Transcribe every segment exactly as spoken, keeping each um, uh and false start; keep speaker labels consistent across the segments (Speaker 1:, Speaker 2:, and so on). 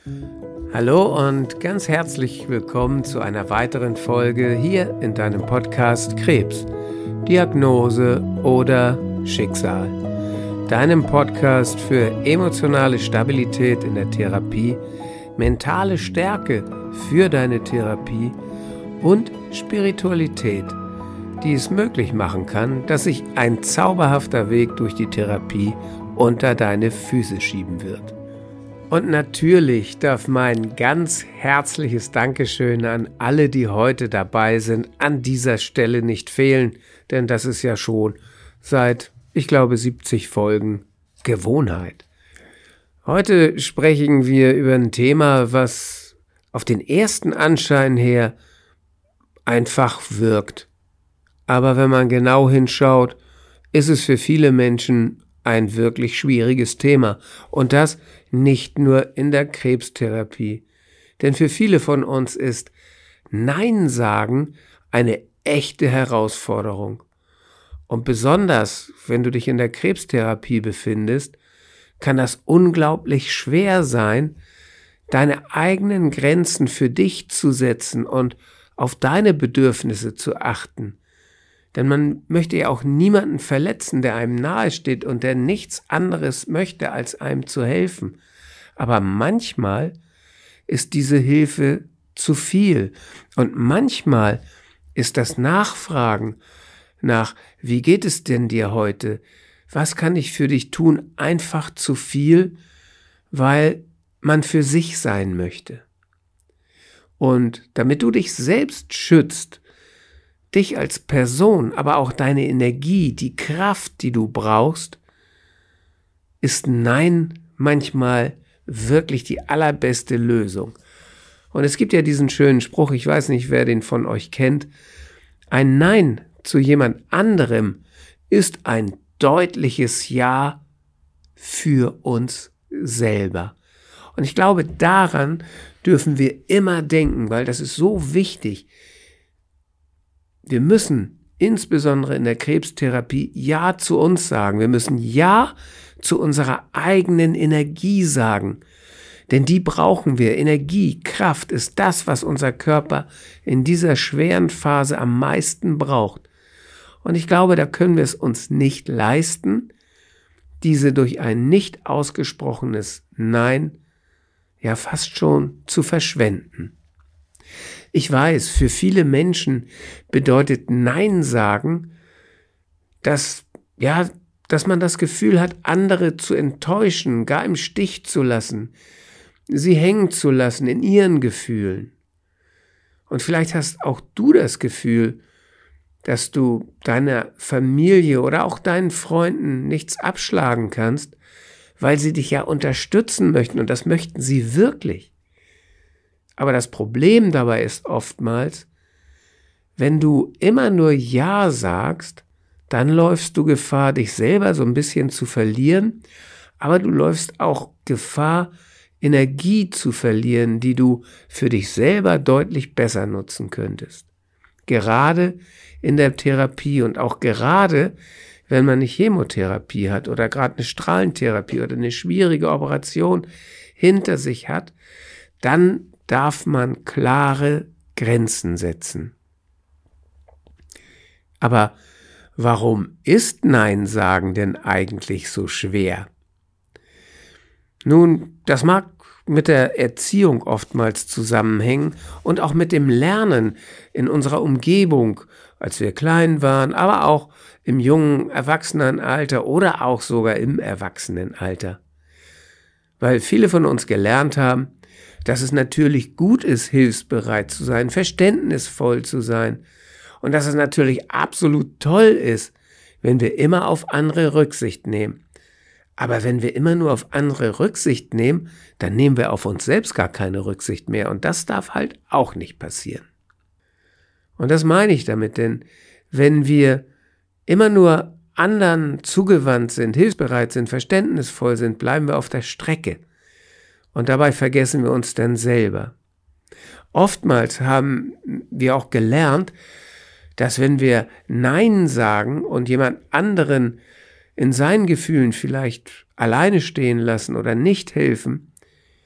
Speaker 1: Hallo und ganz herzlich willkommen zu einer weiteren Folge hier in deinem Podcast Krebs, Diagnose oder Schicksal. Deinem Podcast für emotionale Stabilität in der Therapie, mentale Stärke für deine Therapie und Spiritualität, die es möglich machen kann, dass sich ein zauberhafter Weg durch die Therapie unter deine Füße schieben wird. Und natürlich darf mein ganz herzliches Dankeschön an alle, die heute dabei sind, an dieser Stelle nicht fehlen, denn das ist ja schon seit, ich glaube, siebzig Folgen Gewohnheit. Heute sprechen wir über ein Thema, was auf den ersten Anschein her einfach wirkt. Aber wenn man genau hinschaut, ist es für viele Menschen ein wirklich schwieriges Thema. Und das nicht nur in der Krebstherapie. Denn für viele von uns ist Nein sagen eine echte Herausforderung. Und besonders, wenn du dich in der Krebstherapie befindest, kann das unglaublich schwer sein, deine eigenen Grenzen für dich zu setzen und auf deine Bedürfnisse zu achten. Denn man möchte ja auch niemanden verletzen, der einem nahesteht und der nichts anderes möchte, als einem zu helfen. Aber manchmal ist diese Hilfe zu viel. Und manchmal ist das Nachfragen nach, wie geht es denn dir heute? Was kann ich für dich tun? Einfach zu viel, weil man für sich sein möchte. Und damit du dich selbst schützt, dich als Person, aber auch deine Energie, die Kraft, die du brauchst, ist Nein manchmal wirklich die allerbeste Lösung. Und es gibt ja diesen schönen Spruch, ich weiß nicht, wer den von euch kennt, ein Nein zu jemand anderem ist ein deutliches Ja für uns selber. Und ich glaube, daran dürfen wir immer denken, weil das ist so wichtig. Wir müssen insbesondere in der Krebstherapie Ja zu uns sagen. Wir müssen Ja zu unserer eigenen Energie sagen. Denn die brauchen wir. Energie, Kraft ist das, was unser Körper in dieser schweren Phase am meisten braucht. Und ich glaube, da können wir es uns nicht leisten, diese durch ein nicht ausgesprochenes Nein ja fast schon zu verschwenden. Ich weiß, für viele Menschen bedeutet Nein sagen, dass, ja, dass man das Gefühl hat, andere zu enttäuschen, gar im Stich zu lassen, sie hängen zu lassen in ihren Gefühlen. Und vielleicht hast auch du das Gefühl, dass du deiner Familie oder auch deinen Freunden nichts abschlagen kannst, weil sie dich ja unterstützen möchten und das möchten sie wirklich. Aber das Problem dabei ist oftmals, wenn du immer nur Ja sagst, dann läufst du Gefahr, dich selber so ein bisschen zu verlieren, aber du läufst auch Gefahr, Energie zu verlieren, die du für dich selber deutlich besser nutzen könntest. Gerade in der Therapie und auch gerade, wenn man eine Chemotherapie hat oder gerade eine Strahlentherapie oder eine schwierige Operation hinter sich hat, dann darf man klare Grenzen setzen. Aber warum ist Nein sagen denn eigentlich so schwer? Nun, das mag mit der Erziehung oftmals zusammenhängen und auch mit dem Lernen in unserer Umgebung, als wir klein waren, aber auch im jungen Erwachsenenalter oder auch sogar im Erwachsenenalter. Weil viele von uns gelernt haben, dass es natürlich gut ist, hilfsbereit zu sein, verständnisvoll zu sein und dass es natürlich absolut toll ist, wenn wir immer auf andere Rücksicht nehmen. Aber wenn wir immer nur auf andere Rücksicht nehmen, dann nehmen wir auf uns selbst gar keine Rücksicht mehr und das darf halt auch nicht passieren. Und das meine ich damit, denn wenn wir immer nur anderen zugewandt sind, hilfsbereit sind, verständnisvoll sind, bleiben wir auf der Strecke. Und dabei vergessen wir uns dann selber. Oftmals haben wir auch gelernt, dass wenn wir Nein sagen und jemand anderen in seinen Gefühlen vielleicht alleine stehen lassen oder nicht helfen,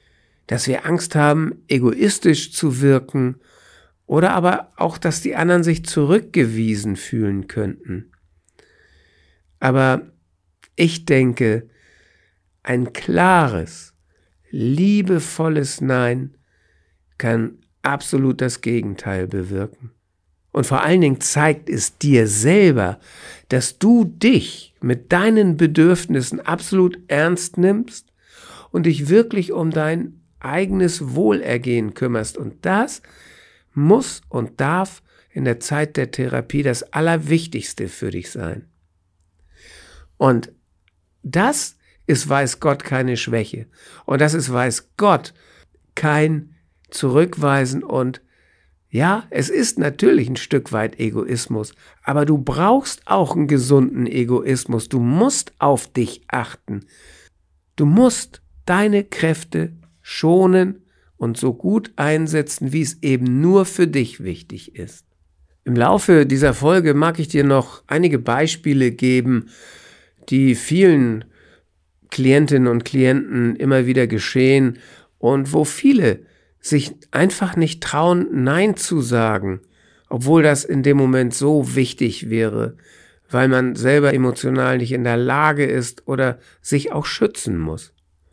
Speaker 1: dass wir Angst haben, egoistisch zu wirken oder aber auch, dass die anderen sich zurückgewiesen fühlen könnten. Aber ich denke, ein klares, liebevolles Nein kann absolut das Gegenteil bewirken. Und vor allen Dingen zeigt es dir selber, dass du dich mit deinen Bedürfnissen absolut ernst nimmst und dich wirklich um dein eigenes Wohlergehen kümmerst. Und das muss und darf in der Zeit der Therapie das Allerwichtigste für dich sein. Und das ist, weiß Gott, keine Schwäche. Und das ist, weiß Gott, kein Zurückweisen. Und ja, es ist natürlich ein Stück weit Egoismus, aber du brauchst auch einen gesunden Egoismus. Du musst auf dich achten. Du musst deine Kräfte schonen und so gut einsetzen, wie es eben nur für dich wichtig ist. Im Laufe dieser Folge mag ich dir noch einige Beispiele geben, die vielen Klientinnen und Klienten immer wieder geschehen und wo viele sich einfach nicht trauen, Nein zu sagen, obwohl das in dem Moment so wichtig wäre, weil man selber emotional nicht in der Lage ist oder sich auch schützen muss.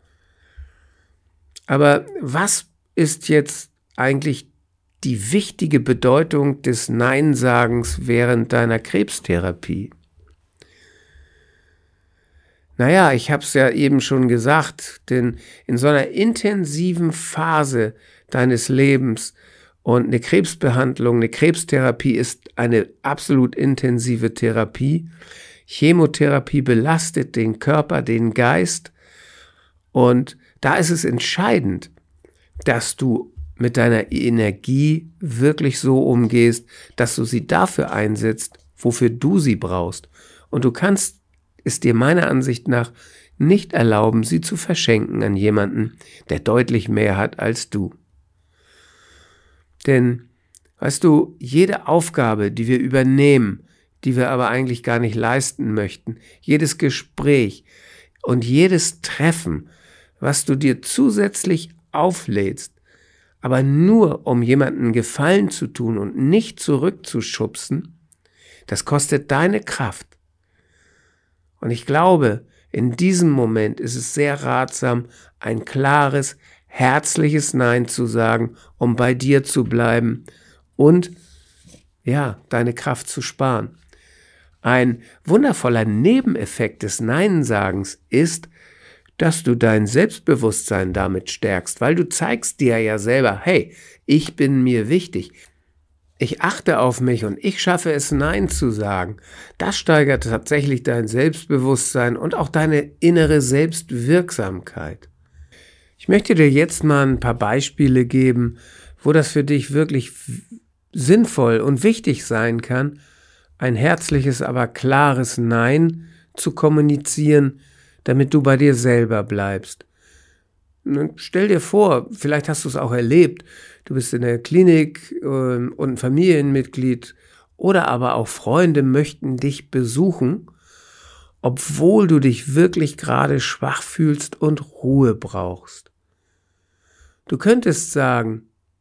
Speaker 1: Aber was ist jetzt eigentlich die wichtige Bedeutung des Nein-Sagens während deiner Krebstherapie? Naja, ich habe es ja eben schon gesagt, denn in so einer intensiven Phase deines Lebens und eine Krebsbehandlung, eine Krebstherapie ist eine absolut intensive Therapie. Chemotherapie belastet den Körper, den Geist und da ist es entscheidend, dass du mit deiner Energie wirklich so umgehst, dass du sie dafür einsetzt, wofür du sie brauchst. Und du kannst es dir meiner Ansicht nach nicht erlauben, sie zu verschenken an jemanden, der deutlich mehr hat als du. Denn, weißt du, jede Aufgabe, die wir übernehmen, die wir aber eigentlich gar nicht leisten möchten, jedes Gespräch und jedes Treffen, was du dir zusätzlich auflädst, aber nur um jemandem Gefallen zu tun und nicht zurückzuschubsen, das kostet deine Kraft. Und ich glaube, in diesem Moment ist es sehr ratsam, ein klares, herzliches Nein zu sagen, um bei dir zu bleiben und, ja, deine Kraft zu sparen. Ein wundervoller Nebeneffekt des Nein-Sagens ist, dass du dein Selbstbewusstsein damit stärkst, weil du zeigst dir ja selber, hey, ich bin mir wichtig. Ich achte auf mich und ich schaffe es, Nein zu sagen. Das steigert tatsächlich dein Selbstbewusstsein und auch deine innere Selbstwirksamkeit. Ich möchte dir jetzt mal ein paar Beispiele geben, wo das für dich wirklich sinnvoll und wichtig sein kann, ein herzliches, aber klares Nein zu kommunizieren, damit du bei dir selber bleibst. Stell dir vor, vielleicht hast du es auch erlebt, du bist in der Klinik äh, und ein Familienmitglied oder aber auch Freunde möchten dich besuchen, obwohl du dich wirklich gerade schwach fühlst und Ruhe brauchst. Du könntest sagen,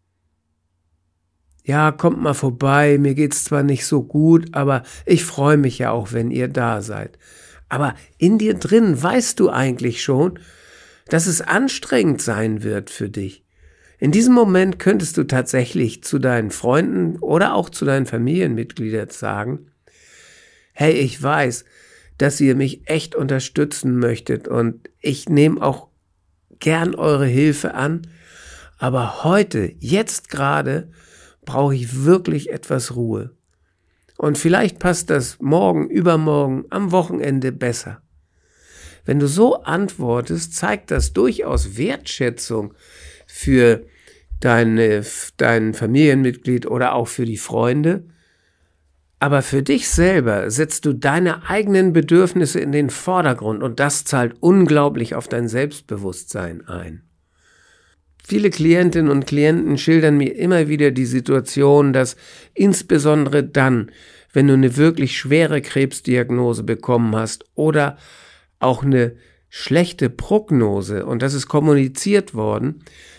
Speaker 1: ja, kommt mal vorbei, mir geht's zwar nicht so gut, aber ich freue mich ja auch, wenn ihr da seid. Aber in dir drin weißt du eigentlich schon, dass es anstrengend sein wird für dich. In diesem Moment könntest du tatsächlich zu deinen Freunden oder auch zu deinen Familienmitgliedern sagen, hey, ich weiß, dass ihr mich echt unterstützen möchtet und ich nehme auch gern eure Hilfe an, aber heute, jetzt gerade, brauche ich wirklich etwas Ruhe. Und vielleicht passt das morgen, übermorgen, am Wochenende besser. Wenn du so antwortest, zeigt das durchaus Wertschätzung für deine, dein Familienmitglied oder auch für die Freunde. Aber für dich selber setzt du deine eigenen Bedürfnisse in den Vordergrund und das zahlt unglaublich auf dein Selbstbewusstsein ein. Viele Klientinnen und Klienten schildern mir immer wieder die Situation, dass insbesondere dann, wenn du eine wirklich schwere Krebsdiagnose bekommen hast oder auch eine schlechte Prognose und das ist kommuniziert worden,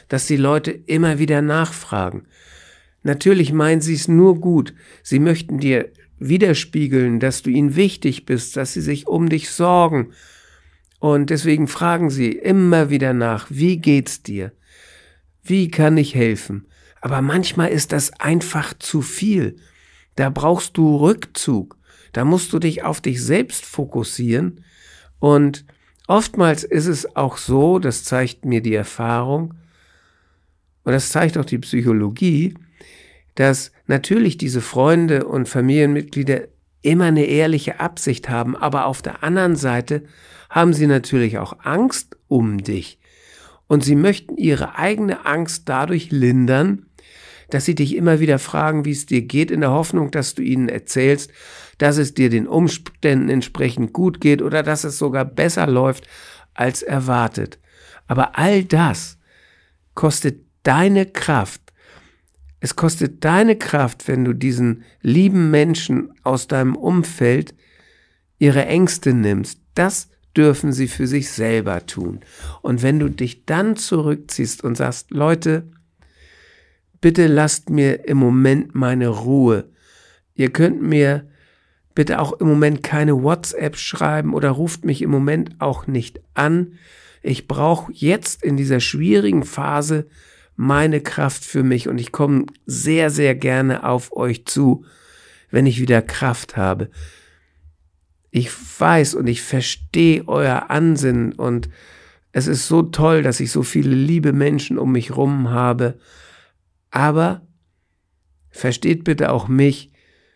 Speaker 1: dass die Leute immer wieder nachfragen. Natürlich meinen sie es nur gut. Sie möchten dir widerspiegeln, dass du ihnen wichtig bist, dass sie sich um dich sorgen. Und deswegen fragen sie immer wieder nach, wie geht's dir? Wie kann ich helfen? Aber manchmal ist das einfach zu viel. Da brauchst du Rückzug. Da musst du dich auf dich selbst fokussieren. Und oftmals ist es auch so, das zeigt mir die Erfahrung, und das zeigt auch die Psychologie, dass natürlich diese Freunde und Familienmitglieder immer eine ehrliche Absicht haben, aber auf der anderen Seite haben sie natürlich auch Angst um dich. Und sie möchten ihre eigene Angst dadurch lindern, dass sie dich immer wieder fragen, wie es dir geht, in der Hoffnung, dass du ihnen erzählst, dass es dir den Umständen entsprechend gut geht oder dass es sogar besser läuft als erwartet. Aber all das kostet deine Kraft. Es kostet deine Kraft, wenn du diesen lieben Menschen aus deinem Umfeld ihre Ängste nimmst. Das dürfen sie für sich selber tun. Und wenn du dich dann zurückziehst und sagst, Leute, bitte lasst mir im Moment meine Ruhe. Ihr könnt mir bitte auch im Moment keine WhatsApp schreiben oder ruft mich im Moment auch nicht an. Ich brauche jetzt in dieser schwierigen Phase meine Kraft für mich und ich komme sehr, sehr gerne auf euch zu, wenn ich wieder Kraft habe. Ich weiß und ich verstehe euer Ansinnen und es ist so toll, dass ich so viele liebe Menschen um mich rum habe. Aber versteht bitte auch mich,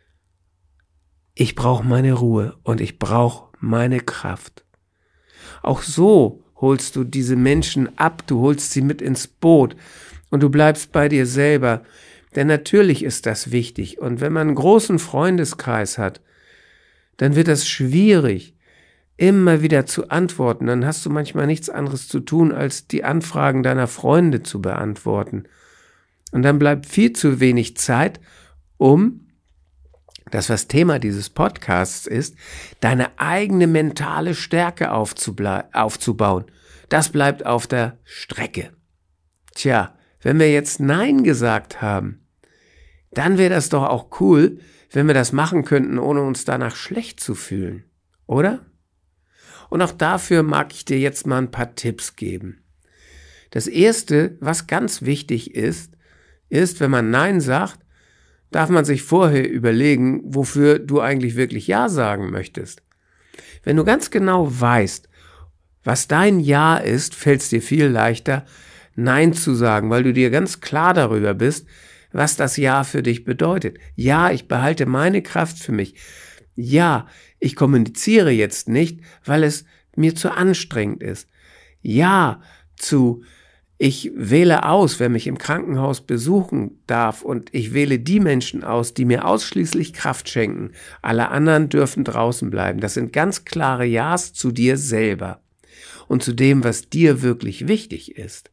Speaker 1: ich brauche meine Ruhe und ich brauche meine Kraft. Auch so holst du diese Menschen ab, du holst sie mit ins Boot und du bleibst bei dir selber. Denn natürlich ist das wichtig. Und wenn man einen großen Freundeskreis hat, dann wird das schwierig, immer wieder zu antworten. Dann hast du manchmal nichts anderes zu tun, als die Anfragen deiner Freunde zu beantworten. Und dann bleibt viel zu wenig Zeit, um, das was Thema dieses Podcasts ist, deine eigene mentale Stärke aufzubauen. Das bleibt auf der Strecke. Tja, wenn wir jetzt Nein gesagt haben, dann wäre das doch auch cool, wenn wir das machen könnten, ohne uns danach schlecht zu fühlen, oder? Und auch dafür mag ich dir jetzt mal ein paar Tipps geben. Das Erste, was ganz wichtig ist, ist, wenn man Nein sagt, darf man sich vorher überlegen, wofür du eigentlich wirklich Ja sagen möchtest. Wenn du ganz genau weißt, was dein Ja ist, fällt es dir viel leichter, Nein zu sagen, weil du dir ganz klar darüber bist, was das Ja für dich bedeutet. Ja, ich behalte meine Kraft für mich. Ja, ich kommuniziere jetzt nicht, weil es mir zu anstrengend ist. Ja, zu ich wähle aus, wer mich im Krankenhaus besuchen darf und ich wähle die Menschen aus, die mir ausschließlich Kraft schenken. Alle anderen dürfen draußen bleiben. Das sind ganz klare Ja's zu dir selber und zu dem, was dir wirklich wichtig ist.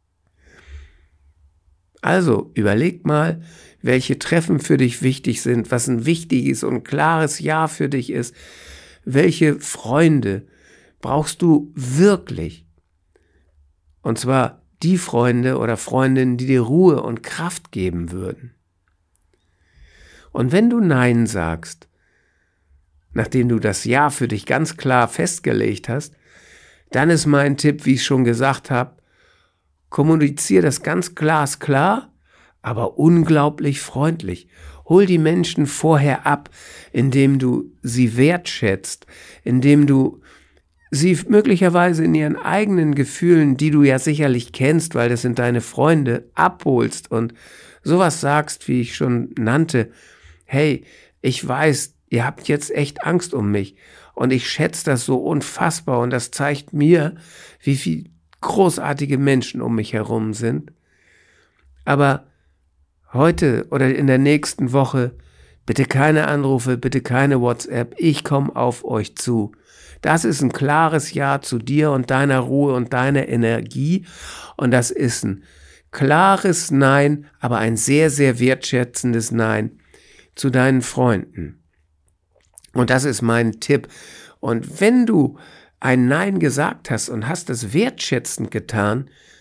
Speaker 1: Also überleg mal, welche Treffen für dich wichtig sind, was ein wichtiges und klares Ja für dich ist. Welche Freunde brauchst du wirklich? Und zwar die Freunde oder Freundinnen, die dir Ruhe und Kraft geben würden. Und wenn du Nein sagst, nachdem du das Ja für dich ganz klar festgelegt hast, dann ist mein Tipp, wie ich schon gesagt habe, kommuniziere das ganz glasklar, aber unglaublich freundlich. Hol die Menschen vorher ab, indem du sie wertschätzt, indem du sie möglicherweise in ihren eigenen Gefühlen, die du ja sicherlich kennst, weil das sind deine Freunde, abholst und sowas sagst, wie ich schon nannte. Hey, ich weiß, ihr habt jetzt echt Angst um mich und ich schätze das so unfassbar und das zeigt mir, wie viel großartige Menschen um mich herum sind. Aber heute oder in der nächsten Woche bitte keine Anrufe, bitte keine WhatsApp. Ich komme auf euch zu. Das ist ein klares Ja zu dir und deiner Ruhe und deiner Energie. Und das ist ein klares Nein, aber ein sehr, sehr wertschätzendes Nein zu deinen Freunden. Und das ist mein Tipp. Und wenn du ein Nein gesagt hast und hast es wertschätzend getan,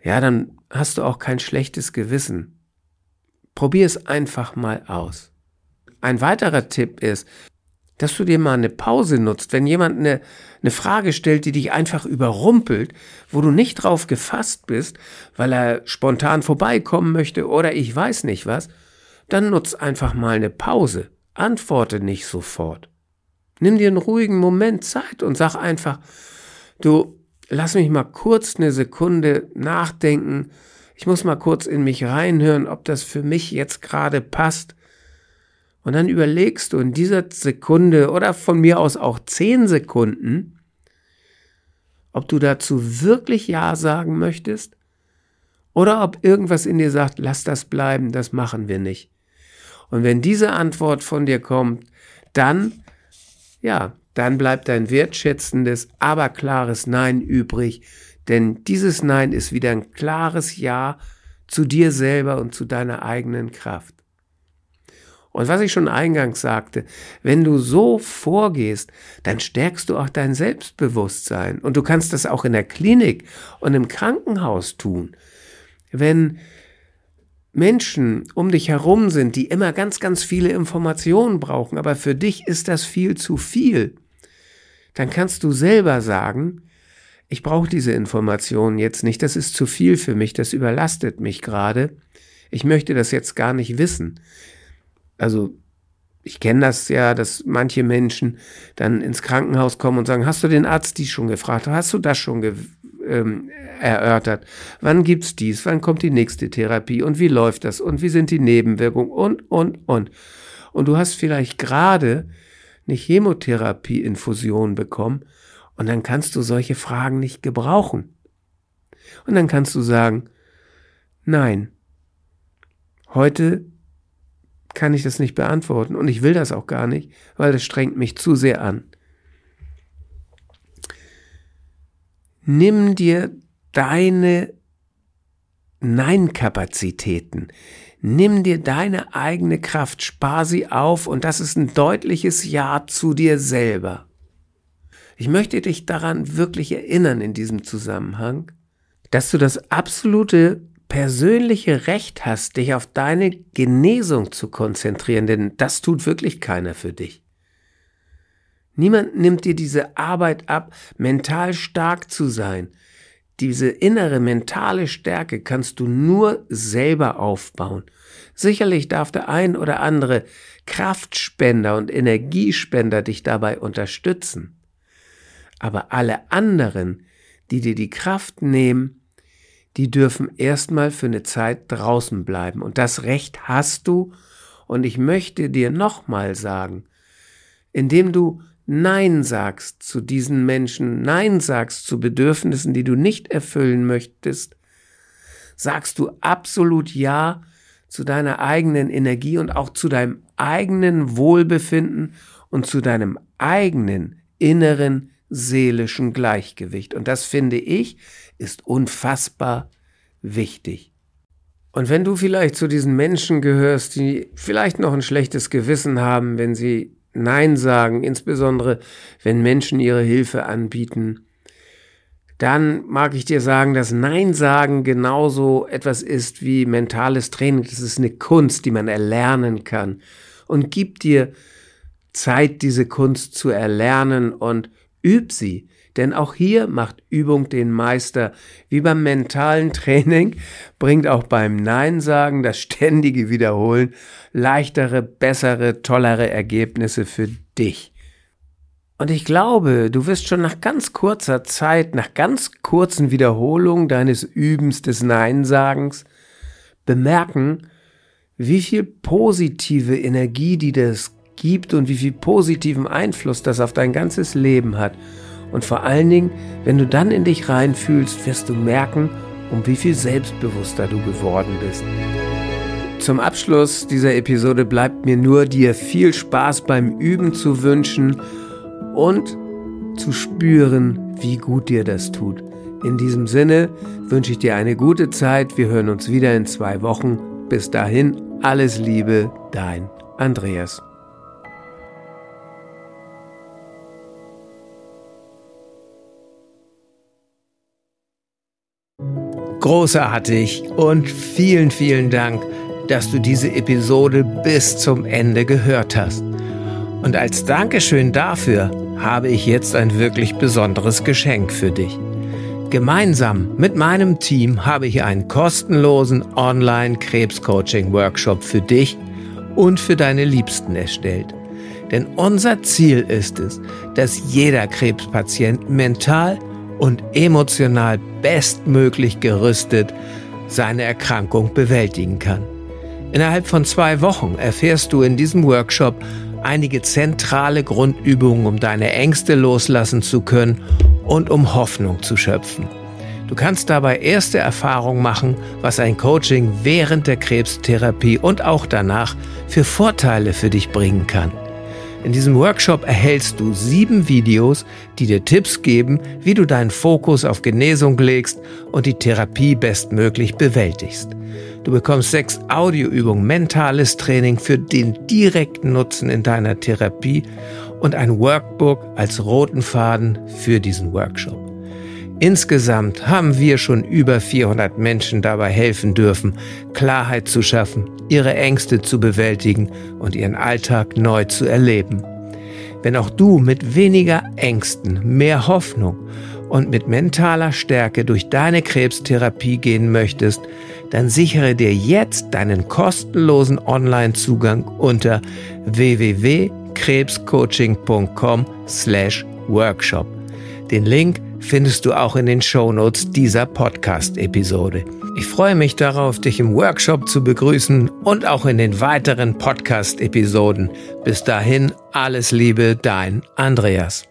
Speaker 1: ja, dann hast du auch kein schlechtes Gewissen. Probier es einfach mal aus. Ein weiterer Tipp ist, dass du dir mal eine Pause nutzt, wenn jemand eine, eine Frage stellt, die dich einfach überrumpelt, wo du nicht drauf gefasst bist, weil er spontan vorbeikommen möchte oder ich weiß nicht was, dann nutz einfach mal eine Pause. Antworte nicht sofort. Nimm dir einen ruhigen Moment Zeit und sag einfach, du, lass mich mal kurz eine Sekunde nachdenken, ich muss mal kurz in mich reinhören, ob das für mich jetzt gerade passt. Und dann überlegst du in dieser Sekunde oder von mir aus auch zehn Sekunden, ob du dazu wirklich Ja sagen möchtest oder ob irgendwas in dir sagt, lass das bleiben, das machen wir nicht. Und wenn diese Antwort von dir kommt, dann, ja, dann bleibt ein wertschätzendes, aber klares Nein übrig, denn dieses Nein ist wieder ein klares Ja zu dir selber und zu deiner eigenen Kraft. Und was ich schon eingangs sagte, wenn du so vorgehst, dann stärkst du auch dein Selbstbewusstsein. Und du kannst das auch in der Klinik und im Krankenhaus tun. Wenn Menschen um dich herum sind, die immer ganz, ganz viele Informationen brauchen, aber für dich ist das viel zu viel, dann kannst du selber sagen, ich brauche diese Informationen jetzt nicht, das ist zu viel für mich, das überlastet mich gerade, ich möchte das jetzt gar nicht wissen. Also ich kenne das ja, dass manche Menschen dann ins Krankenhaus kommen und sagen, hast du den Arzt dies schon gefragt? Hast du das schon ge- ähm, erörtert? Wann gibt's dies? Wann kommt die nächste Therapie? Und wie läuft das? Und wie sind die Nebenwirkungen? Und, und, und. Und du hast vielleicht gerade eine Chemotherapie-Infusion bekommen und dann kannst du solche Fragen nicht gebrauchen. Und dann kannst du sagen, nein, heute kann ich das nicht beantworten und ich will das auch gar nicht, weil das strengt mich zu sehr an. Nimm dir deine Nein-Kapazitäten, nimm dir deine eigene Kraft, spar sie auf und das ist ein deutliches Ja zu dir selber. Ich möchte dich daran wirklich erinnern in diesem Zusammenhang, dass du das absolute persönliche Recht hast, dich auf deine Genesung zu konzentrieren, denn das tut wirklich keiner für dich. Niemand nimmt dir diese Arbeit ab, mental stark zu sein. Diese innere mentale Stärke kannst du nur selber aufbauen. Sicherlich darf der ein oder andere Kraftspender und Energiespender dich dabei unterstützen. Aber alle anderen, die dir die Kraft nehmen, die dürfen erstmal für eine Zeit draußen bleiben. Und das Recht hast du. Und ich möchte dir nochmal sagen, indem du Nein sagst zu diesen Menschen, Nein sagst zu Bedürfnissen, die du nicht erfüllen möchtest, sagst du absolut Ja zu deiner eigenen Energie und auch zu deinem eigenen Wohlbefinden und zu deinem eigenen inneren seelischen Gleichgewicht. Und das, finde ich, ist unfassbar wichtig. Und wenn du vielleicht zu diesen Menschen gehörst, die vielleicht noch ein schlechtes Gewissen haben, wenn sie Nein sagen, insbesondere wenn Menschen ihre Hilfe anbieten, dann mag ich dir sagen, dass Nein sagen genauso etwas ist wie mentales Training. Das ist eine Kunst, die man erlernen kann. Und gib dir Zeit, diese Kunst zu erlernen und üb sie. Denn auch hier macht Übung den Meister. Wie beim mentalen Training bringt auch beim Nein sagen das ständige Wiederholen leichtere, bessere, tollere Ergebnisse für dich. Und ich glaube, du wirst schon nach ganz kurzer Zeit, nach ganz kurzen Wiederholungen deines Übens des Nein-Sagens bemerken, wie viel positive Energie die das gibt und wie viel positiven Einfluss das auf dein ganzes Leben hat. Und vor allen Dingen, wenn du dann in dich reinfühlst, wirst du merken, um wie viel selbstbewusster du geworden bist. Zum Abschluss dieser Episode bleibt mir nur, dir viel Spaß beim Üben zu wünschen und zu spüren, wie gut dir das tut. In diesem Sinne wünsche ich dir eine gute Zeit. Wir hören uns wieder in zwei Wochen. Bis dahin, alles Liebe, dein Andreas. großartig und vielen, vielen Dank, dass du diese Episode bis zum Ende gehört hast. Und als Dankeschön dafür habe ich jetzt ein wirklich besonderes Geschenk für dich. Gemeinsam mit meinem Team habe ich einen kostenlosen Online-Krebs-Coaching-Workshop für dich und für deine Liebsten erstellt. Denn unser Ziel ist es, dass jeder Krebspatient mental und emotional bestmöglich gerüstet seine Erkrankung bewältigen kann. Innerhalb von zwei Wochen erfährst du in diesem Workshop einige zentrale Grundübungen, um deine Ängste loslassen zu können und um Hoffnung zu schöpfen. Du kannst dabei erste Erfahrungen machen, was ein Coaching während der Krebstherapie und auch danach für Vorteile für dich bringen kann. In diesem Workshop erhältst du sieben Videos, die dir Tipps geben, wie du deinen Fokus auf Genesung legst und die Therapie bestmöglich bewältigst. Du bekommst sechs Audioübungen, mentales Training für den direkten Nutzen in deiner Therapie und ein Workbook als roten Faden für diesen Workshop. Insgesamt haben wir schon über vierhundert Menschen dabei helfen dürfen, Klarheit zu schaffen, ihre Ängste zu bewältigen und ihren Alltag neu zu erleben. Wenn auch du mit weniger Ängsten, mehr Hoffnung und mit mentaler Stärke durch deine Krebstherapie gehen möchtest, dann sichere dir jetzt deinen kostenlosen Online-Zugang unter w w w punkt krebscoaching punkt com slash workshop. Den Link findest du auch in den Shownotes dieser Podcast-Episode. Ich freue mich darauf, dich im Workshop zu begrüßen und auch in den weiteren Podcast-Episoden. Bis dahin, alles Liebe, dein Andreas.